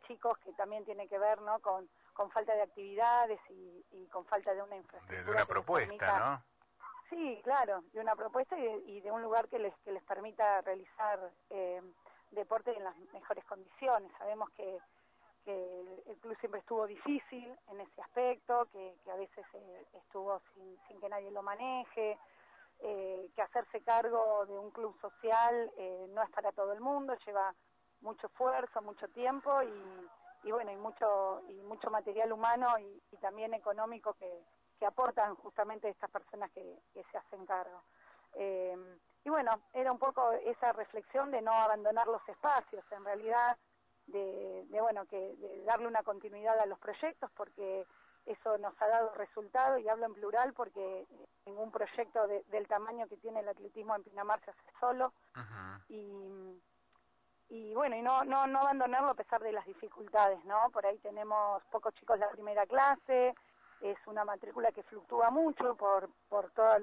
chicos que también tiene que ver, ¿no?, con falta de actividades y con falta de una infraestructura. De una propuesta, ¿no? Sí, claro, de una propuesta y de un lugar que les permita realizar deporte en las mejores condiciones. Sabemos que el club siempre estuvo difícil en ese aspecto, que a veces estuvo sin que nadie lo maneje, que hacerse cargo de un club social no es para todo el mundo, lleva mucho esfuerzo, mucho tiempo y bueno, y mucho material humano y también económico que aportan justamente estas personas que se hacen cargo. Y bueno, era un poco esa reflexión de no abandonar los espacios, en realidad, de darle una continuidad a los proyectos, porque eso nos ha dado resultado, y hablo en plural porque ningún proyecto del tamaño que tiene el atletismo en Pinamar se hace solo. Uh-huh. Y bueno, y no abandonarlo a pesar de las dificultades, ¿no? Por ahí tenemos pocos chicos en la primera clase, es una matrícula que fluctúa mucho por todas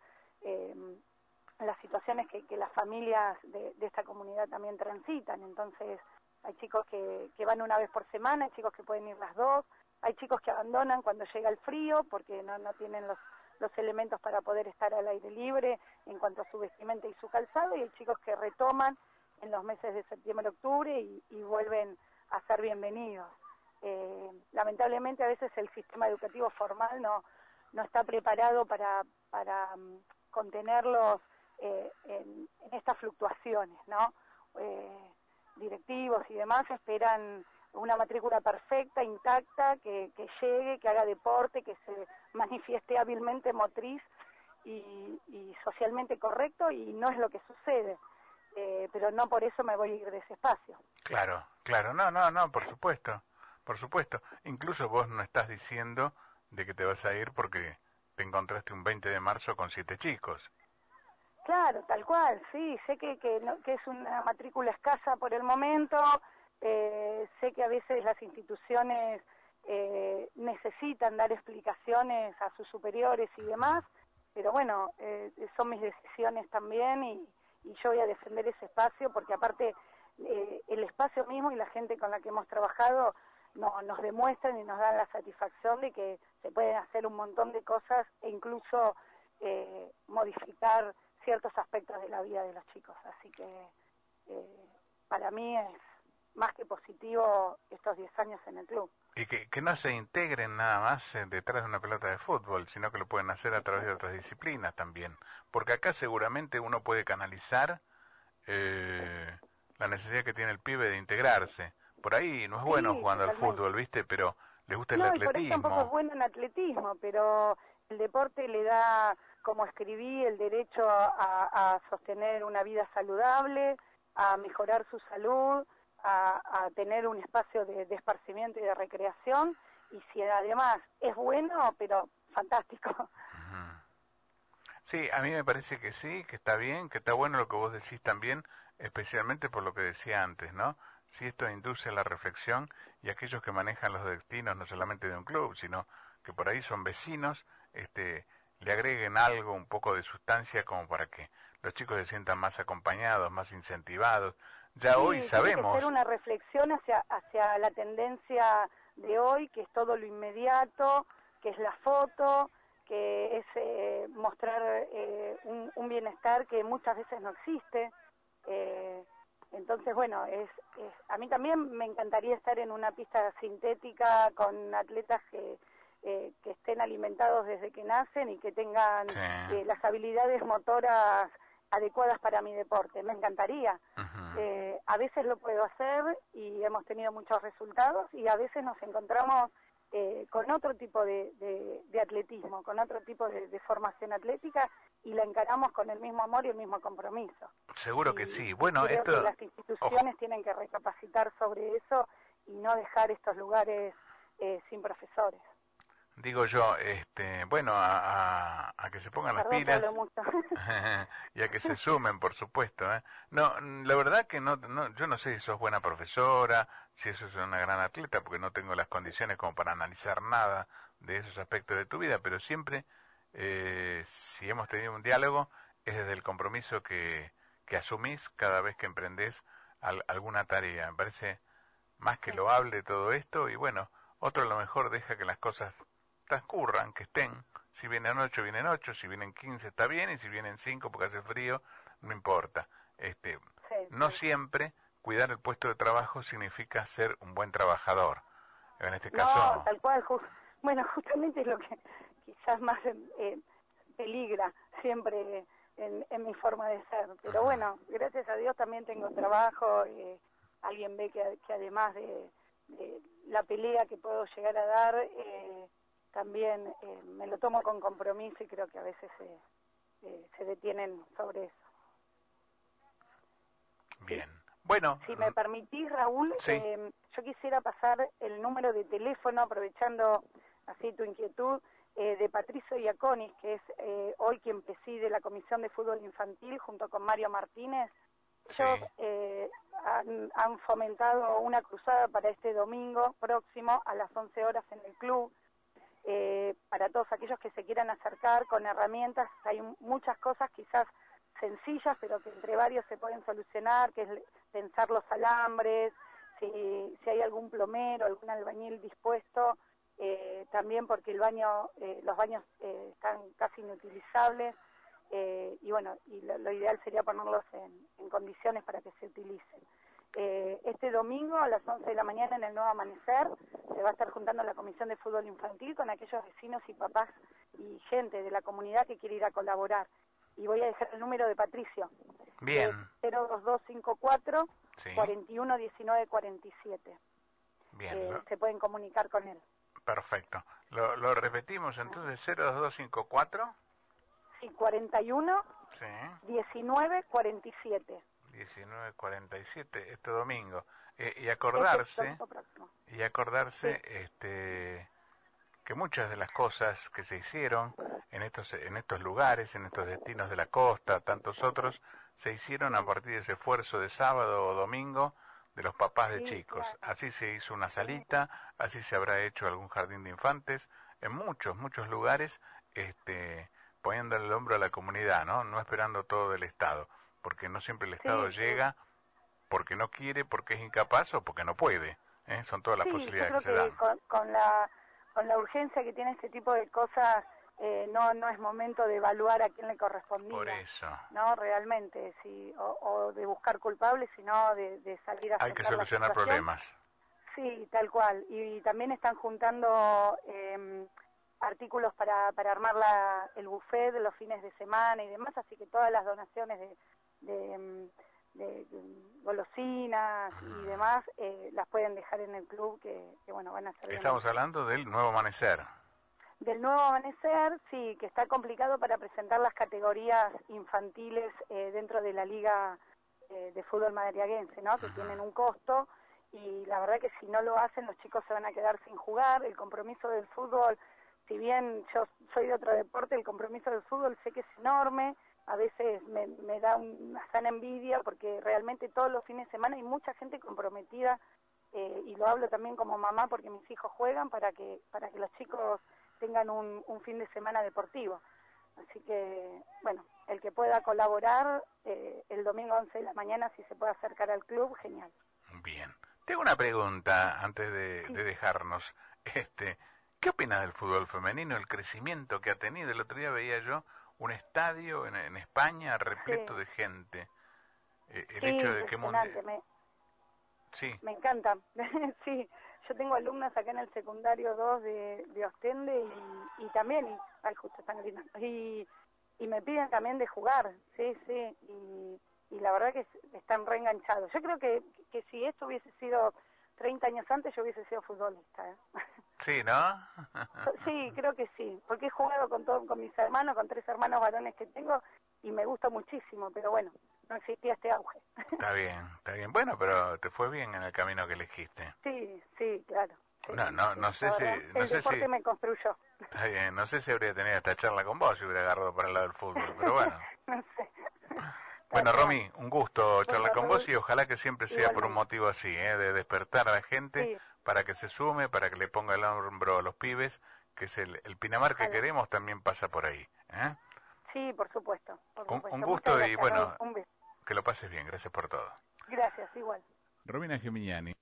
las situaciones que las familias de esta comunidad también transitan. Entonces hay chicos que van una vez por semana, hay chicos que pueden ir las dos, hay chicos que abandonan cuando llega el frío porque no tienen los elementos para poder estar al aire libre en cuanto a su vestimenta y su calzado, y hay chicos que retoman en los meses de septiembre-octubre y vuelven a ser bienvenidos. Lamentablemente a veces el sistema educativo formal no está preparado para contenerlos en estas fluctuaciones, ¿no? Directivos y demás esperan una matrícula perfecta, intacta, que llegue, que haga deporte, que se manifieste hábilmente motriz y socialmente correcto, y no es lo que sucede. Pero no por eso me voy a ir de ese espacio. Claro, no, por supuesto. Incluso vos no estás diciendo de que te vas a ir porque te encontraste un 20 de marzo con 7 chicos. Claro, tal cual, sí, sé que es una matrícula escasa por el momento, sé que a veces las instituciones necesitan dar explicaciones a sus superiores y demás, pero bueno, son mis decisiones también y yo voy a defender ese espacio porque aparte el espacio mismo y la gente con la que hemos trabajado nos demuestran y nos dan la satisfacción de que se pueden hacer un montón de cosas e incluso modificar ciertos aspectos de la vida de los chicos. Así que para mí es más que positivo estos 10 años en el club. Y que no se integren nada más detrás de una pelota de fútbol, sino que lo pueden hacer a través de otras disciplinas también. Porque acá seguramente uno puede canalizar la necesidad que tiene el pibe de integrarse. Por ahí no es bueno jugando al fútbol, ¿viste? Pero le gusta el atletismo. No, y por ahí tampoco es bueno en atletismo, pero el deporte le da, como escribí, el derecho a sostener una vida saludable, a mejorar su salud, a tener un espacio de esparcimiento y de recreación, y si además es bueno, pero fantástico. Uh-huh. Sí, a mí me parece que sí, que está bien, que está bueno lo que vos decís también, especialmente por lo que decía antes, ¿no? Si esto induce a la reflexión y aquellos que manejan los destinos no solamente de un club, sino que por ahí son vecinos, le agreguen algo, un poco de sustancia como para que los chicos se sientan más acompañados, más incentivados. Ya sí, hoy sabemos. Tiene que ser una reflexión hacia la tendencia de hoy, que es todo lo inmediato, que es la foto, que es mostrar un bienestar que muchas veces no existe. Entonces, bueno, a mí también me encantaría estar en una pista sintética con atletas que estén alimentados desde que nacen y que tengan las habilidades motoras adecuadas para mi deporte. Me encantaría. Uh-huh. A veces lo puedo hacer y hemos tenido muchos resultados, y a veces nos encontramos con otro tipo de atletismo, con otro tipo de formación atlética, y la encaramos con el mismo amor y el mismo compromiso. Seguro que sí. Bueno, creo que las instituciones tienen que recapacitar sobre eso y no dejar estos lugares sin profesores. Digo yo, bueno, a que se pongan las pilas y a que se sumen, por supuesto, ¿eh? No, la verdad que no, yo no sé si sos buena profesora, si eso es una gran atleta, porque no tengo las condiciones como para analizar nada de esos aspectos de tu vida, pero siempre, si hemos tenido un diálogo, es desde el compromiso que asumís cada vez que emprendés alguna tarea. Me parece más que loable todo esto, y bueno, otro a lo mejor deja que las cosas transcurran, que estén. Si vienen 8, vienen 8, si vienen 15 está bien, y si vienen 5 porque hace frío, no importa. No siempre cuidar el puesto de trabajo significa ser un buen trabajador. En este caso... No, tal cual. Bueno, justamente es lo que quizás más peligra siempre en mi forma de ser. Pero bueno, gracias a Dios también tengo trabajo. Alguien ve que además de la pelea que puedo llegar a dar, también me lo tomo con compromiso y creo que a veces se detienen sobre eso. Bien. Bueno. Si me permitís, Raúl, sí. yo quisiera pasar el número de teléfono, aprovechando así tu inquietud, de Patricio Iaconis, que es hoy quien preside la Comisión de Fútbol Infantil, junto con Mario Martínez. Sí. Ellos han fomentado una cruzada para este domingo próximo a las 11 horas en el club, para todos aquellos que se quieran acercar con herramientas. Hay muchas cosas quizás sencillas, pero que entre varios se pueden solucionar, que es tensar los alambres, si hay algún plomero, algún albañil dispuesto, también porque los baños están casi inutilizables, y bueno, y lo ideal sería ponerlos en condiciones para que se utilicen. Este domingo a las 11 de la mañana en el Nuevo Amanecer se va a estar juntando la Comisión de Fútbol Infantil con aquellos vecinos y papás y gente de la comunidad que quiere ir a colaborar. Y voy a dejar el número de Patricio. Bien. 02254 sí. 411947. Bien. Se pueden comunicar con él. Perfecto. Lo repetimos entonces, 02254. Sí, 41 sí. 1947. 1947, este domingo. Y acordarse, que muchas de las cosas que se hicieron en estos lugares, en estos destinos de la costa, tantos otros, se hicieron a partir de ese esfuerzo de sábado o domingo de los papás de chicos. Claro. Así se hizo una salita, así se habrá hecho algún jardín de infantes, en muchos lugares, poniendo el hombro a la comunidad, no esperando todo del Estado, porque no siempre el Estado llega porque no quiere, porque es incapaz o porque no puede. Son todas las posibilidades que se dan. Con la urgencia que tiene este tipo de cosas, no es momento de evaluar a quién le correspondía. Por eso. No, realmente, sí, o de buscar culpables, sino de salir a hay que solucionar problemas. Sí, tal cual. Y también están juntando artículos para armar el buffet de los fines de semana y demás, así que todas las donaciones de golosinas y demás las pueden dejar en el club, que bueno, van a ser... Estamos hablando del Nuevo Amanecer. Del Nuevo Amanecer, sí, que está complicado para presentar las categorías infantiles dentro de la Liga de Fútbol Madariaguense, ¿no? Que tienen un costo, y la verdad que si no lo hacen los chicos se van a quedar sin jugar. El compromiso del fútbol, si bien yo soy de otro deporte, el compromiso del fútbol sé que es enorme. A veces me da una sana envidia porque realmente todos los fines de semana hay mucha gente comprometida, y lo hablo también como mamá porque mis hijos juegan para que los chicos tengan un fin de semana deportivo. Así que, bueno, el que pueda colaborar el domingo 11 de la mañana, si se puede acercar al club, genial. Bien. Tengo una pregunta antes de dejarnos. ¿Qué opinas del fútbol femenino, el crecimiento que ha tenido? El otro día veía yo un estadio en España repleto de gente. El hecho de que... Me encanta. Sí, yo tengo alumnas acá en el secundario 2 de Ostende y también, justo están gritando, y me piden también de jugar, sí, y la verdad que están reenganchados. Yo creo que si esto hubiese sido 30 años antes, yo hubiese sido futbolista. Sí, ¿no? Sí, creo que sí, porque he jugado con mis hermanos, con 3 hermanos varones que tengo, y me gusta muchísimo, pero bueno, no existía este auge. Está bien. Bueno, pero te fue bien en el camino que elegiste. Sí, claro. Sí, no sé si... El deporte me construyó. Está bien, no sé si habría tenido esta charla con vos si hubiera agarrado para el lado del fútbol, pero bueno. No sé. Bueno, Romy, un gusto charlar con vos y ojalá que siempre sea por un motivo así, de despertar a la gente para que se sume, para que le ponga el hombro a los pibes, que es el Pinamar que queremos también pasa por ahí. Sí, por supuesto. Un gusto y bueno, que lo pases bien, gracias por todo. Gracias, igual. Romina Gemignani.